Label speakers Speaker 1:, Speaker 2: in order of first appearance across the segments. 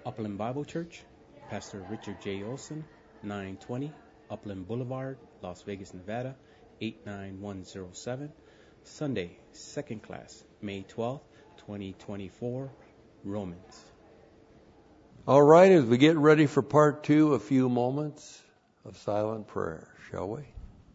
Speaker 1: Upland Bible Church, Pastor Richard J. Olson, 920 Upland Boulevard, Las Vegas, Nevada, 89107. Sunday, second class, May 12th, 2024, Romans.
Speaker 2: All right, as we get ready for part 2, a few moments of silent prayer, shall we?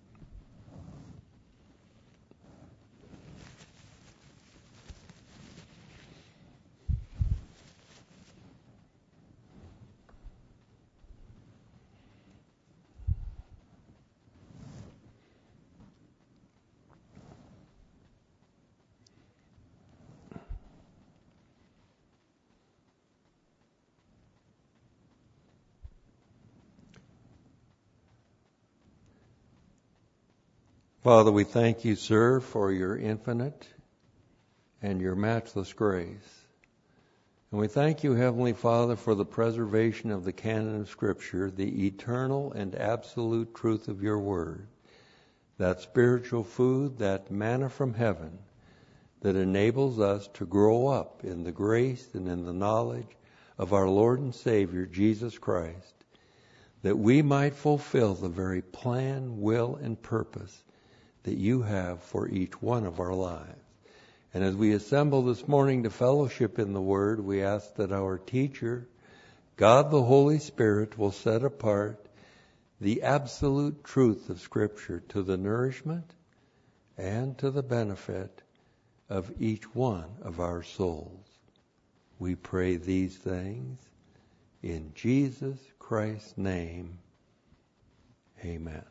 Speaker 2: Father, we thank you, sir, for your infinite and your matchless grace. And we thank you, Heavenly Father, for the preservation of the canon of Scripture, the eternal and absolute truth of your word, that spiritual food, that manna from heaven that enables us to grow up in the grace and in the knowledge of our Lord and Savior, Jesus Christ, that we might fulfill the very plan, will, and purpose that you have for each one of our lives. And as we assemble this morning to fellowship in the Word, we ask that our teacher, God the Holy Spirit, will set apart the absolute truth of Scripture to the nourishment and to the benefit of each one of our souls. We pray these things in Jesus Christ's name. Amen.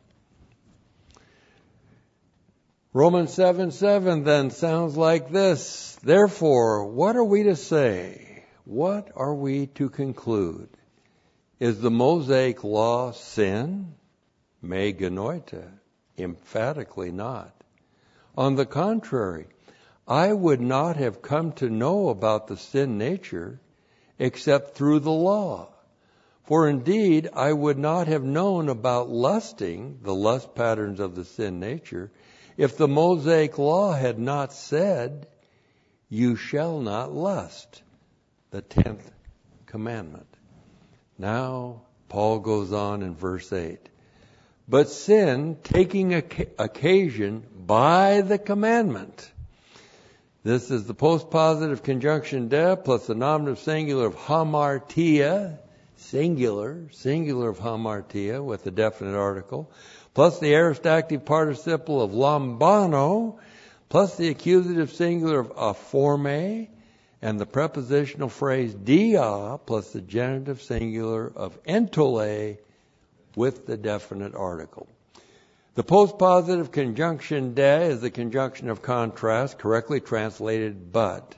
Speaker 2: Romans 7:7 then sounds like this. Therefore, what are we to say? What are we to conclude? Is the Mosaic law sin? Me genoita. Emphatically not. On the contrary, I would not have come to know about the sin nature except through the law. For indeed, I would not have known about lusting, the lust patterns of the sin nature, if the Mosaic law had not said, you shall not lust, the 10th commandment. Now, Paul goes on in verse 8. But sin, taking occasion by the commandment. This is the postpositive conjunction de plus the nominative singular of hamartia, singular of hamartia with the definite article, plus the aorist active participle of lambano, plus the accusative singular of aforme, and the prepositional phrase dia, plus the genitive singular of entole with the definite article. The postpositive conjunction de is the conjunction of contrast, correctly translated but.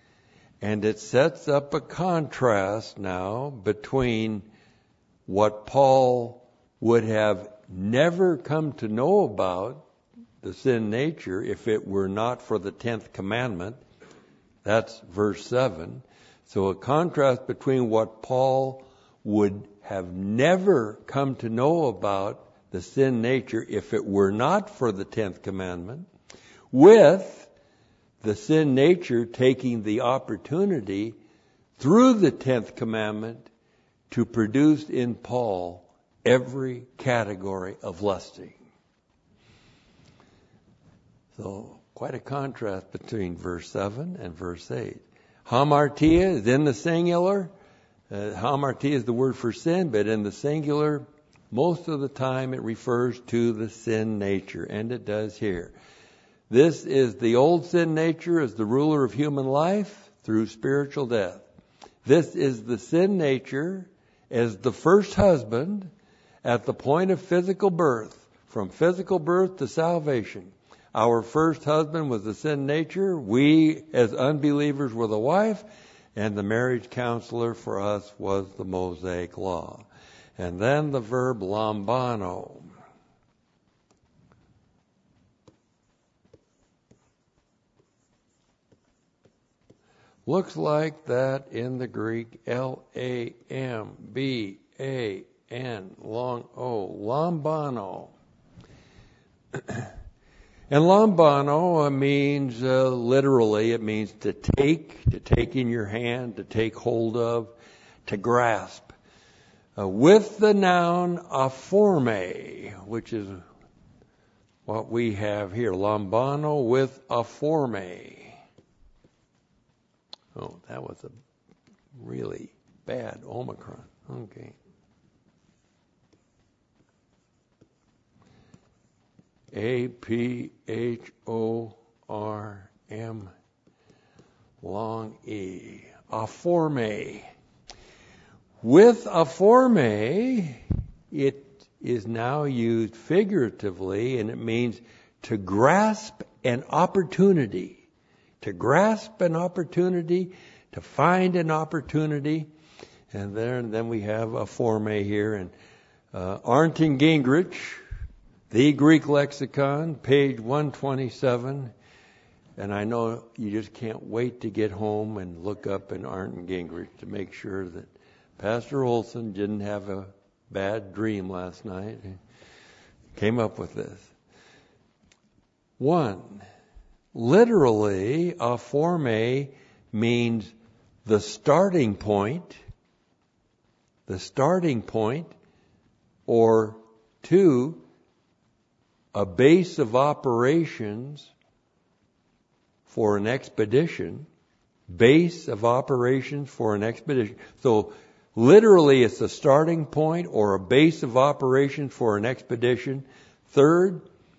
Speaker 2: And it sets up a contrast now between what Paul would have never come to know about, the sin nature, if it were not for the 10th commandment. That's verse 7. So a contrast between what Paul would have never come to know about, the sin nature, if it were not for the 10th commandment, with the sin nature taking the opportunity through the 10th commandment to produce in Paul every category of lusting. So, quite a contrast between verse 7 and verse 8. Hamartia is in the singular. Hamartia is the word for sin, but in the singular, most of the time it refers to the sin nature, and it does here. This is the old sin nature as the ruler of human life through spiritual death. This is the sin nature as the first husband at the point of physical birth, from physical birth to salvation. Our first husband was the sin nature. We, as unbelievers, were the wife, and the marriage counselor for us was the Mosaic law. And then the verb lambano. Looks like that in the Greek, L-A-M-B-A-N, long O, lambano. And lambano means, literally, it means to take in your hand, to take hold of, to grasp. With the noun aforme, which is what we have here, lambano with aforme. Oh, that was a really bad Omicron. Okay. A-P-H-O-R-M long E. Aforme. With aforme, it is now used figuratively, and it means to grasp an opportunity. To grasp an opportunity, to find an opportunity. And then we have aforme here. And Arndt and Gingrich, The Greek Lexicon, page 127. And I know you just can't wait to get home and look up in Arndt and Gingrich to make sure that Pastor Olson didn't have a bad dream last night. He came up with this. 1. Literally, aforme means the starting point. The starting point. Or 2, a base of operations for an expedition. Base of operations for an expedition. So, literally, it's a starting point or a base of operations for an expedition. 3rd,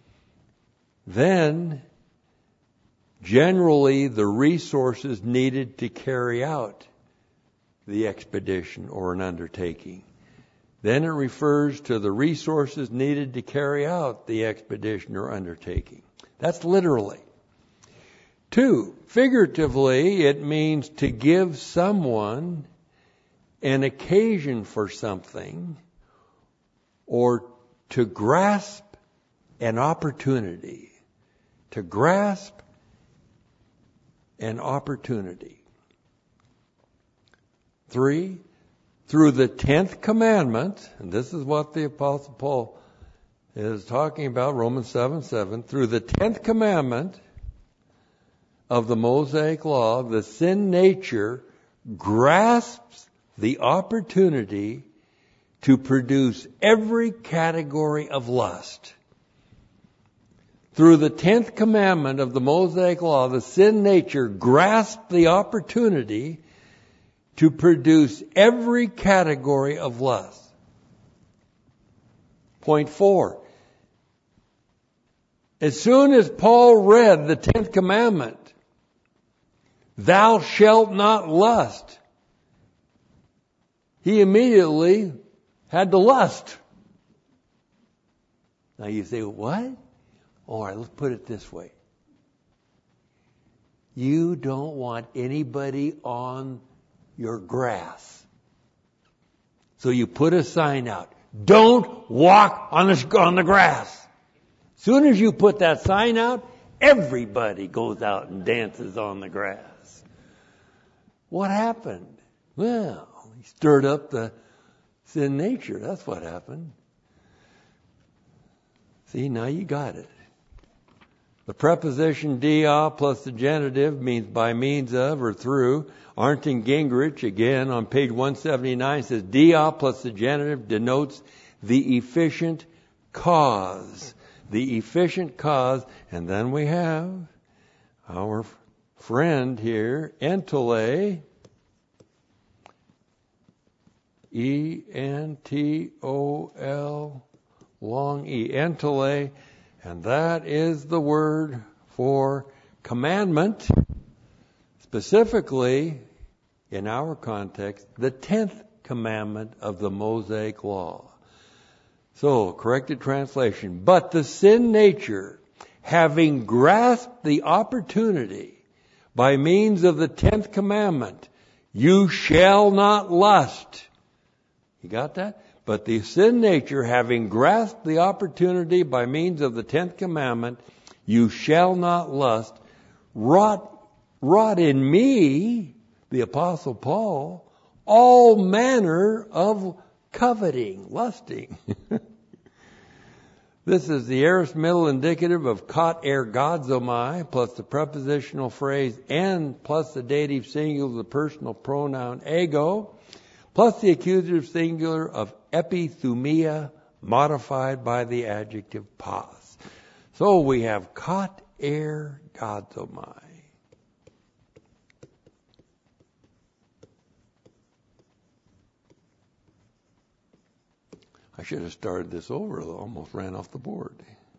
Speaker 2: then, generally, the resources needed to carry out the expedition or an undertaking. Then it refers to the resources needed to carry out the expedition or undertaking. That's literally. 2, figuratively, it means to give someone an occasion for something or to grasp an opportunity. To grasp an opportunity. 3, through the 10th commandment, and this is what the Apostle Paul is talking about, Romans 7:7, through the 10th commandment of the Mosaic Law, the sin nature grasps the opportunity to produce every category of lust. Through the 10th commandment of the Mosaic Law, the sin nature grasped the opportunity to produce every category of lust. Point 4. As soon as Paul read the 10th commandment, thou shalt not lust, he immediately had to lust. Now you say, what? All right, let's put it this way. You don't want anybody on your grass. So you put a sign out. Don't walk on the grass. As soon as you put that sign out, everybody goes out and dances on the grass. What happened? Well, he stirred up the sin nature. That's what happened. See, now you got it. The preposition dia plus the genitive means by means of or through. Arndt and Gingrich, again, on page 179, says dia plus the genitive denotes the efficient cause. The efficient cause. And then we have our friend here, entole, E-N-T-O-L, long E, entole, and that is the word for commandment, specifically, in our context, the 10th commandment of the Mosaic Law. So, corrected translation. But the sin nature, having grasped the opportunity by means of the 10th commandment, you shall not lust. You got that? But the sin nature, having grasped the opportunity by means of the 10th commandment, you shall not lust, wrought in me, the Apostle Paul, all manner of coveting, lusting. This is the aorist middle indicative of kot ergozomai plus the prepositional phrase and plus the dative singular of the personal pronoun ego plus the accusative singular of epithumia modified by the adjective pas. So we have kot ergazomai. I should have started this over, though. Almost ran off the board.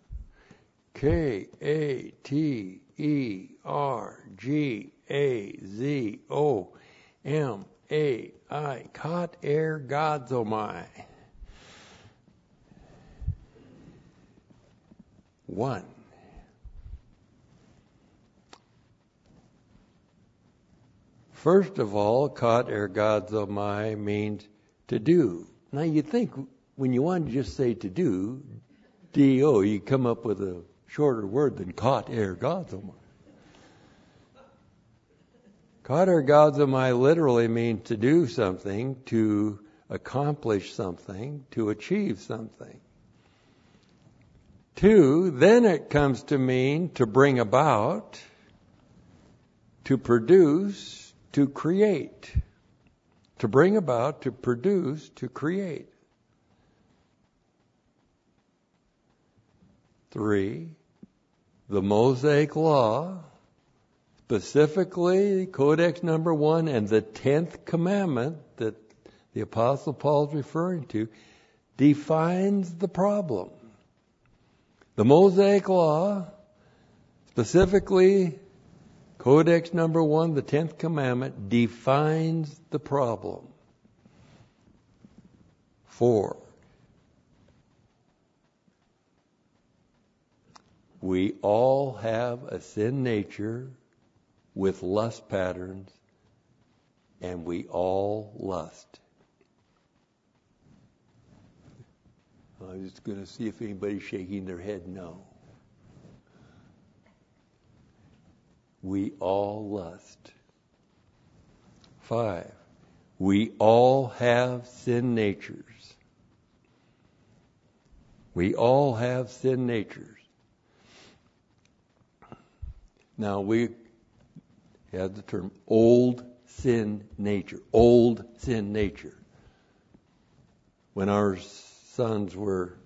Speaker 2: Katergazomai. Kot ergazomai. 1. First of all, kot ergazomai means to do. Now you think when you want to just say to do, D-O, you come up with a shorter word than kot ergazomai. Kot ergazomai literally means to do something, to accomplish something, to achieve something. 2, then it comes to mean to bring about, to produce, to create. To bring about, to produce, to create. 3, the Mosaic Law, specifically Codex number 1 and the 10th commandment that the Apostle Paul is referring to, defines the problem. The Mosaic Law, specifically Codex number 1, the 10th commandment, defines the problem. 4, we all have a sin nature with lust patterns, and we all lust. I'm just going to see if anybody's shaking their head no. We all lust. 5, we all have sin natures. We all have sin natures. Now we have the term old sin nature. Old sin nature. When our sons were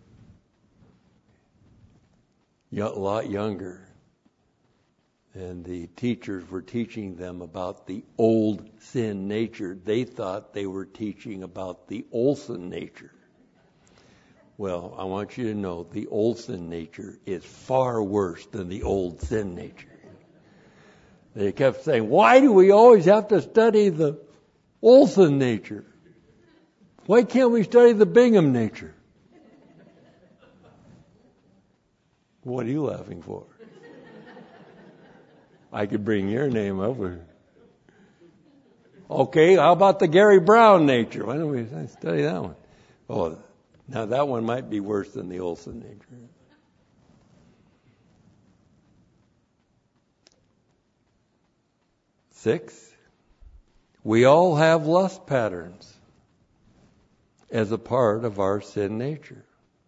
Speaker 2: a lot younger, and the teachers were teaching them about the old sin nature, they thought they were teaching about the Olsen nature. Well, I want you to know the Olsen nature is far worse than the old sin nature. They kept saying, why do we always have to study the Olsen nature? Why can't we study the Bingham nature? What are you laughing for? I could bring your name over. Okay, how about the Gary Brown nature? Why don't we study that one? Oh, now that one might be worse than the Olsen nature. 6, we all have lust patterns as a part of our sin nature.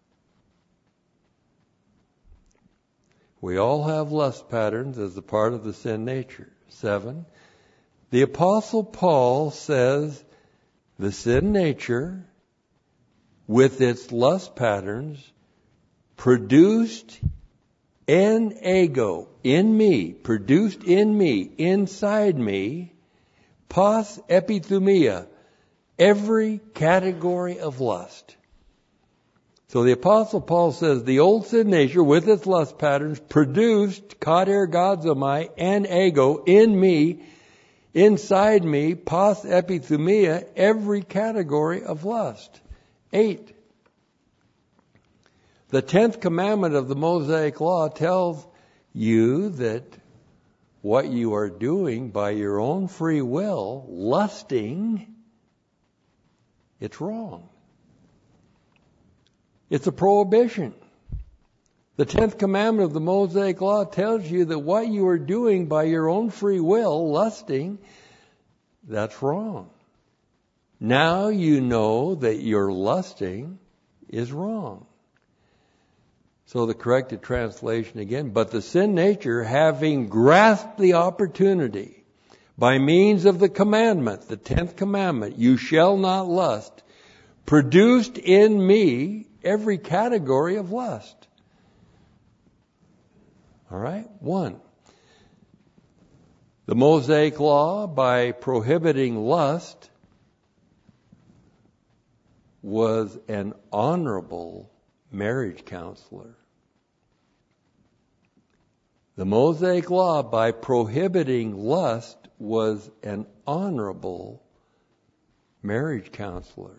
Speaker 2: We all have lust patterns as a part of the sin nature. 7, the Apostle Paul says the sin nature with its lust patterns produced en ego, in me, produced in me, inside me, pas epithumia, every category of lust. So the Apostle Paul says the old sin nature with its lust patterns produced kot ergazomai, en ego, in me, inside me, pas epithumia, every category of lust. 8, the 10th commandment of the Mosaic Law tells you that what you are doing by your own free will, lusting, it's wrong. It's a prohibition. The 10th commandment of the Mosaic Law tells you that what you are doing by your own free will, lusting, that's wrong. Now you know that your lusting is wrong. So the corrected translation again, but the sin nature, having grasped the opportunity by means of the commandment, the 10th commandment, you shall not lust, produced in me every category of lust. All right? 1. The Mosaic law, by prohibiting lust, was an honorable marriage counselor. The Mosaic law, by prohibiting lust, was an honorable marriage counselor.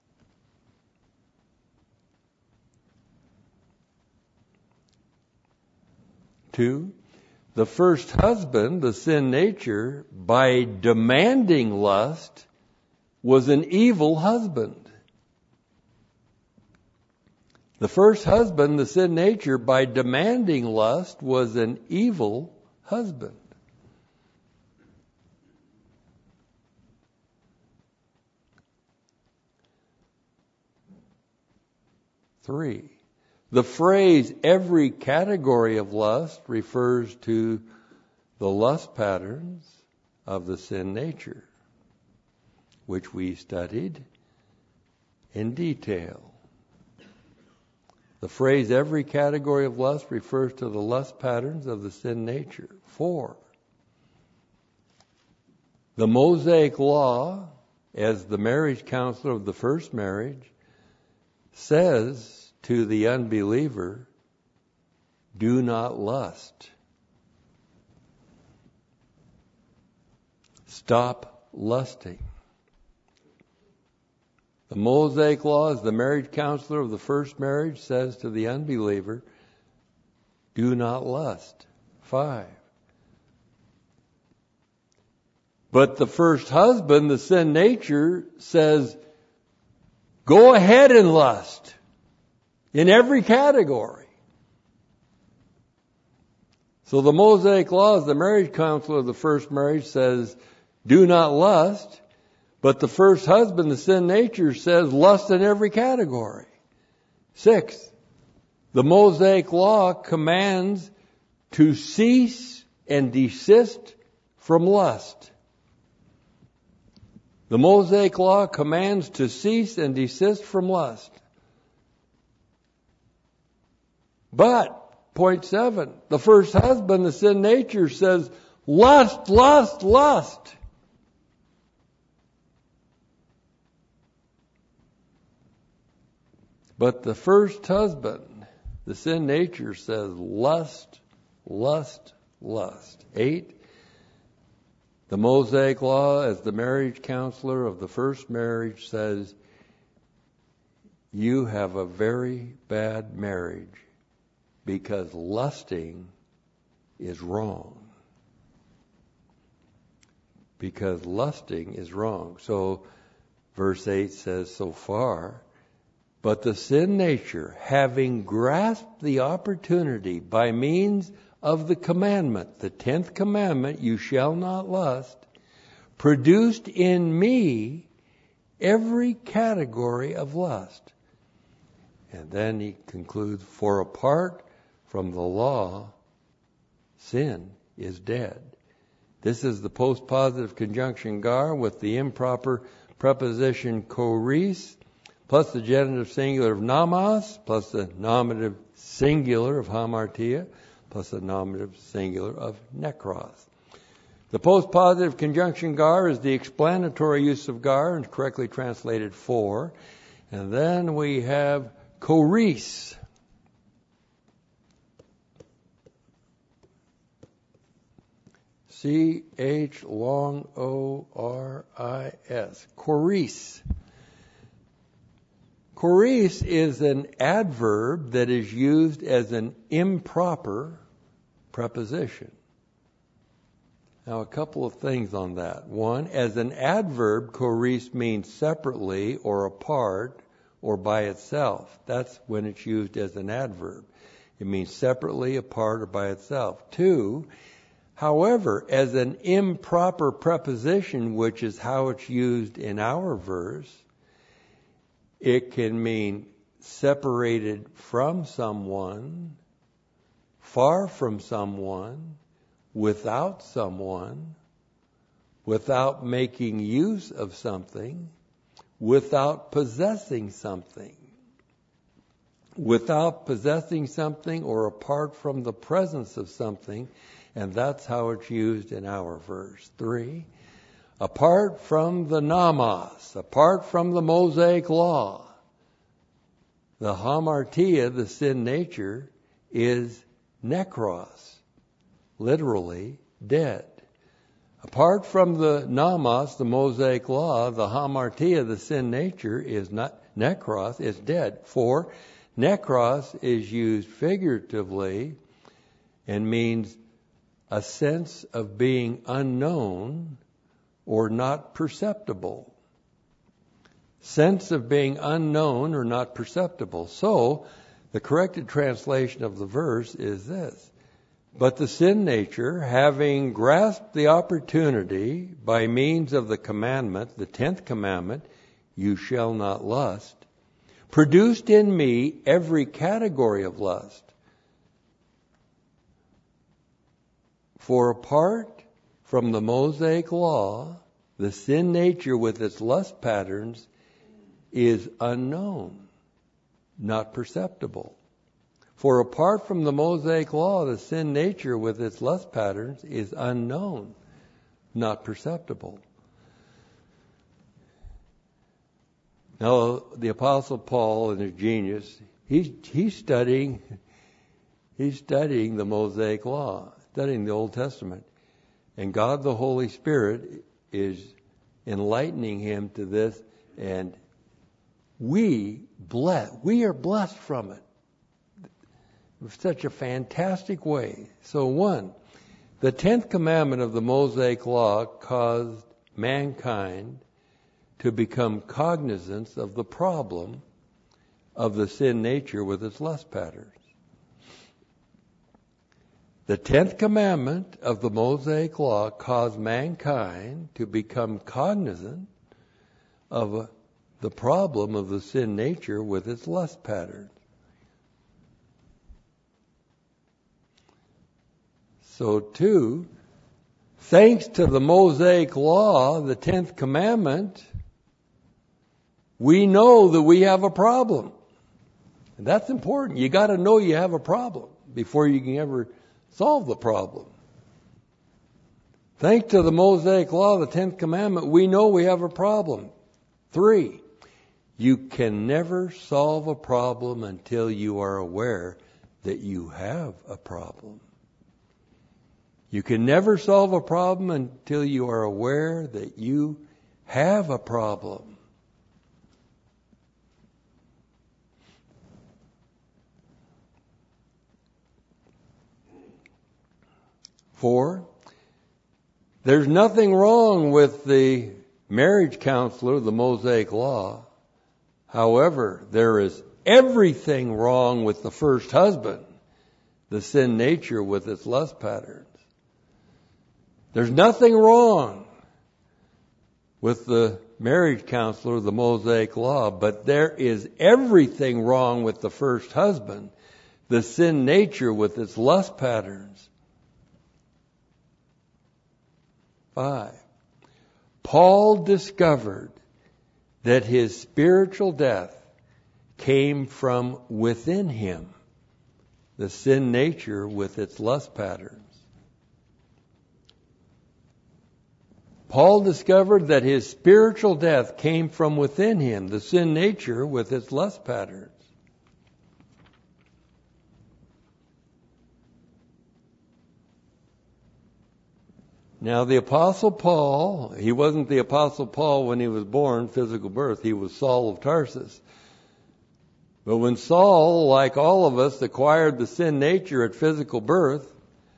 Speaker 2: 2, the first husband, the sin nature, by demanding lust, was an evil husband. The first husband, the sin nature, by demanding lust, was an evil husband. 3, the phrase every category of lust refers to the lust patterns of the sin nature, which we studied in detail. The phrase every category of lust refers to the lust patterns of the sin nature. 4, the Mosaic law, as the marriage counselor of the first marriage, says to the unbeliever, do not lust. Stop lusting. The Mosaic law, as the marriage counselor of the first marriage, says to the unbeliever, do not lust. 5. But the first husband, the sin nature, says, go ahead and lust in every category. So the Mosaic law, as the marriage counselor of the first marriage, says, do not lust. But the first husband, the sin nature, says lust in every category. 6, the Mosaic law commands to cease and desist from lust. The Mosaic law commands to cease and desist from lust. But, point 7, the first husband, the sin nature, says lust, lust, lust. But the first husband, the sin nature, says lust, lust, lust. 8, the Mosaic law, as the marriage counselor of the first marriage, says you have a very bad marriage because lusting is wrong. Because lusting is wrong. So verse 8 says, so far, but the sin nature, having grasped the opportunity by means of the commandment, the 10th commandment, you shall not lust, produced in me every category of lust. And then he concludes, for apart from the law, sin is dead. This is the postpositive conjunction gar with the improper preposition choris, plus the genitive singular of namas, plus the nominative singular of hamartia, plus the nominative singular of nekros. The postpositive conjunction gar is the explanatory use of gar, and correctly translated for. And then we have choris. C-H long O-R-I-S. Choris. Choris is an adverb that is used as an improper preposition. Now, a couple of things on that. One, as an adverb, choris means separately or apart or by itself. That's when it's used as an adverb. It means separately, apart, or by itself. 2, however, as an improper preposition, which is how it's used in our verse, it can mean separated from someone, far from someone, without someone, without making use of something, without possessing something. Without possessing something or apart from the presence of something, and that's how it's used in our verse 3. Apart from the nomos, apart from the Mosaic law, the hamartia, the sin nature, is nekros, literally dead. Apart from the nomos, the Mosaic law, the hamartia, the sin nature, is not nekros, is dead. For nekros is used figuratively and means a sense of being unknown or not perceptible. Sense of being unknown or not perceptible. So, the corrected translation of the verse is this. But the sin nature, having grasped the opportunity by means of the commandment, the 10th commandment, you shall not lust, produced in me every category of lust. For apart from the Mosaic law, the sin nature with its lust patterns is unknown, not perceptible. For apart from the Mosaic law, the sin nature with its lust patterns is unknown, not perceptible. Now, the Apostle Paul, in his genius, he's studying the Mosaic law, studying the Old Testament. And God the Holy Spirit is enlightening him to this, and we are blessed from it in such a fantastic way. So 1, the 10th commandment of the Mosaic law caused mankind to become cognizant of the problem of the sin nature with its lust patterns. The 10th commandment of the Mosaic law caused mankind to become cognizant of the problem of the sin nature with its lust patterns. So 2, thanks to the Mosaic law, the 10th commandment, we know that we have a problem. And that's important. You got to know you have a problem before you can ever solve the problem. Thanks to the Mosaic law, the 10th commandment, we know we have a problem. 3, you can never solve a problem until you are aware that you have a problem. You can never solve a problem until you are aware that you have a problem. 4, there's nothing wrong with the marriage counselor, the Mosaic law. However, there is everything wrong with the first husband, the sin nature with its lust patterns. There's nothing wrong with the marriage counselor, the Mosaic law, but there is everything wrong with the first husband, the sin nature with its lust patterns. 5, Paul discovered that his spiritual death came from within him, the sin nature with its lust patterns. Paul discovered that his spiritual death came from within him, the sin nature with its lust patterns. Now the Apostle Paul, he wasn't the Apostle Paul when he was born, physical birth. He was Saul of Tarsus. But when Saul, like all of us, acquired the sin nature at physical birth,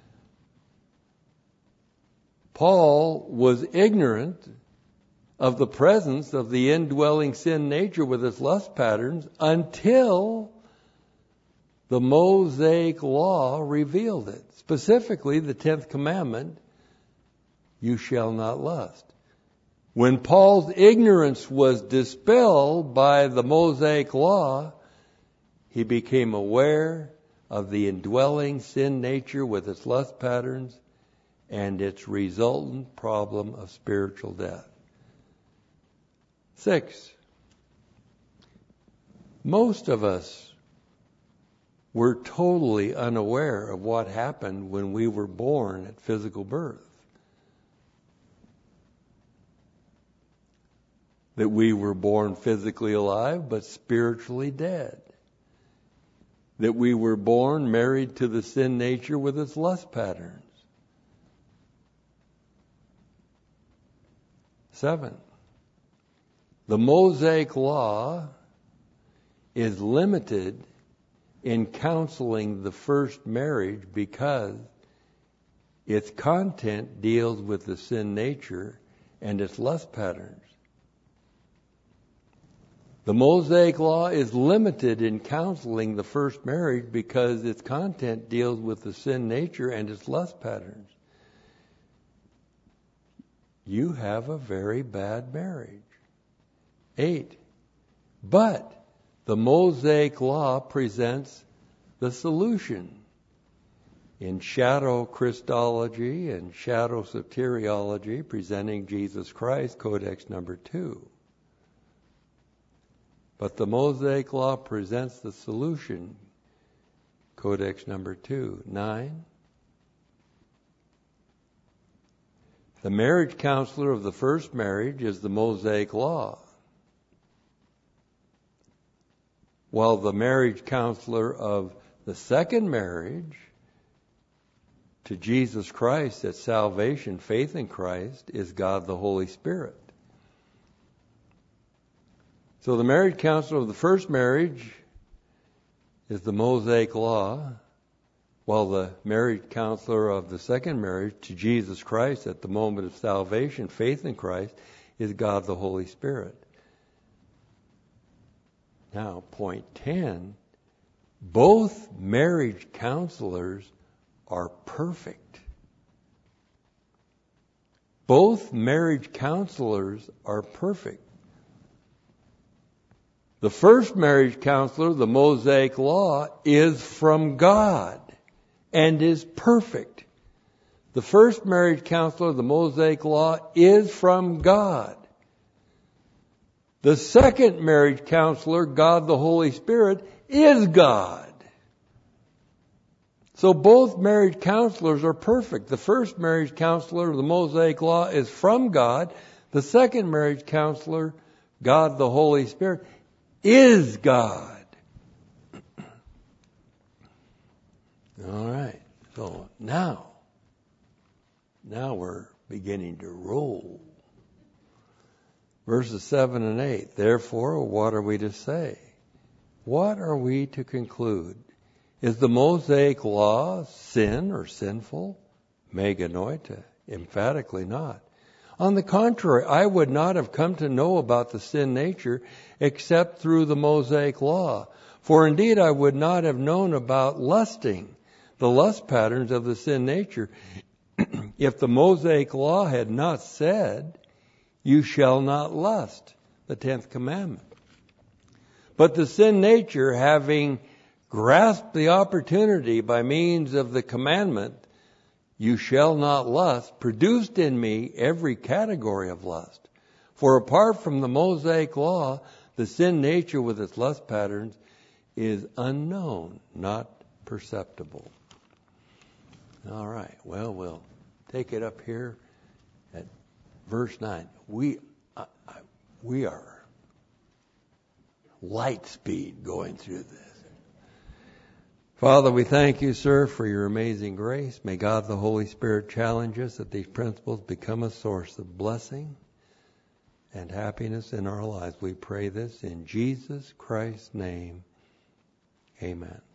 Speaker 2: Paul was ignorant of the presence of the indwelling sin nature with its lust patterns until the Mosaic law revealed it. Specifically, the 10th commandment, you shall not lust. When Paul's ignorance was dispelled by the Mosaic law, he became aware of the indwelling sin nature with its lust patterns, and its resultant problem of spiritual death. 6, most of us were totally unaware of what happened when we were born at physical birth. That we were born physically alive but spiritually dead. That we were born married to the sin nature with its lust patterns. 7, the Mosaic Law is limited in counseling the first marriage because its content deals with the sin nature and its lust patterns. The Mosaic Law is limited in counseling the first marriage because its content deals with the sin nature and its lust patterns. You have a very bad marriage. 8, but the Mosaic Law presents the solution in shadow Christology and shadow soteriology, presenting Jesus Christ, Codex number 2. But the Mosaic Law presents the solution, Codex number 2. 9, the marriage counselor of the first marriage is the Mosaic Law, while the marriage counselor of the second marriage to Jesus Christ at salvation, faith in Christ, is God the Holy Spirit. So the marriage counselor of the first marriage is the Mosaic Law, while the marriage counselor of the second marriage to Jesus Christ at the moment of salvation, faith in Christ, is God the Holy Spirit. Now, point 10, both marriage counselors are perfect. Both marriage counselors are perfect. The first marriage counselor, the Mosaic Law, is from God and is perfect. The first marriage counselor, the Mosaic Law, is from God. The second marriage counselor, God the Holy Spirit, is God. So both marriage counselors are perfect. The first marriage counselor, the Mosaic Law, is from God. The second marriage counselor, God the Holy Spirit, is God. All right. So now we're beginning to roll. Verses 7 and 8. Therefore, what are we to say? What are we to conclude? Is the Mosaic Law sin or sinful? Meganoita. Emphatically not. On the contrary, I would not have come to know about the sin nature except through the Mosaic Law. For indeed I would not have known about lusting, the lust patterns of the sin nature, if the Mosaic Law had not said, you shall not lust, the 10th commandment. But the sin nature, having grasped the opportunity by means of the commandment, you shall not lust, produced in me every category of lust. For apart from the Mosaic Law, the sin nature with its lust patterns is unknown, not perceptible. All right, well, we'll take it up here at verse 9. We are light speed going through this. Father, we thank you, sir, for your amazing grace. May God the Holy Spirit challenge us that these principles become a source of blessing and happiness in our lives. We pray this in Jesus Christ's name. Amen.